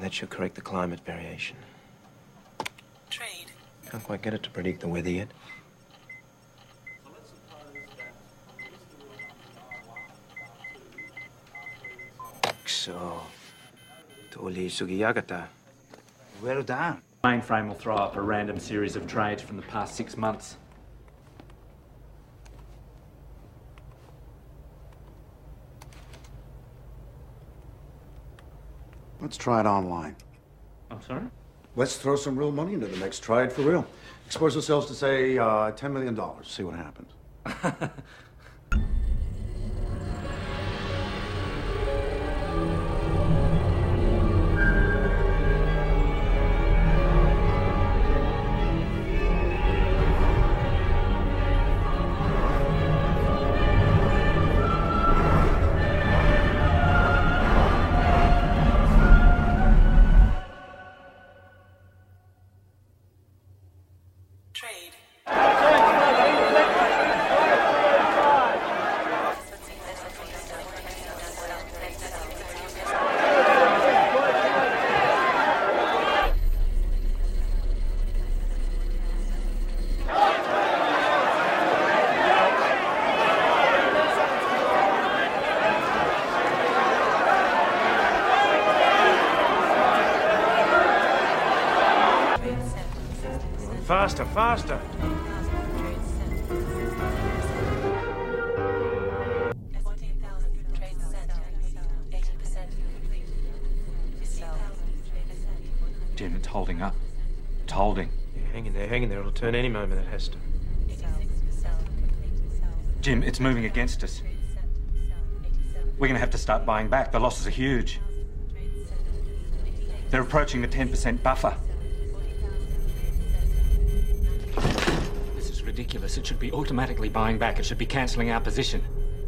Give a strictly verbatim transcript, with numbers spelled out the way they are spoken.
that should correct the climate variation. Trade. Can't quite get it to predict the weather yet. So, tuli sugiyagata. Well done. Mainframe will throw up a random series of trades from the past six months. Let's try it online. I'm sorry? Let's throw some real money into the mix. Try it for real. Expose ourselves to, say, uh, ten million dollars. See what happens. Trade. Faster, faster. Jim, it's holding up. It's holding. Yeah, hang in there, hang in there. It'll turn any moment, it has to. Jim, it's moving against us. We're going to have to start buying back. The losses are huge. They're approaching the ten percent buffer. This is ridiculous. It should be automatically buying back. It should be cancelling our position.